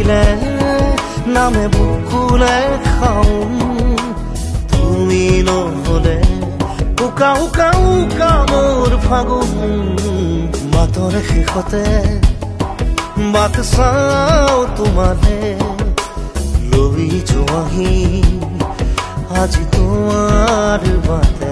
থাকিলে নামে বুকুলে খাওঁ তুমি নহলে উকা উকা উকা মোৰ ফাগুন মাতৰে শেষতে বাট চাওঁ তোমালে লৈ যোৱাহি আজি তোমাৰ বাট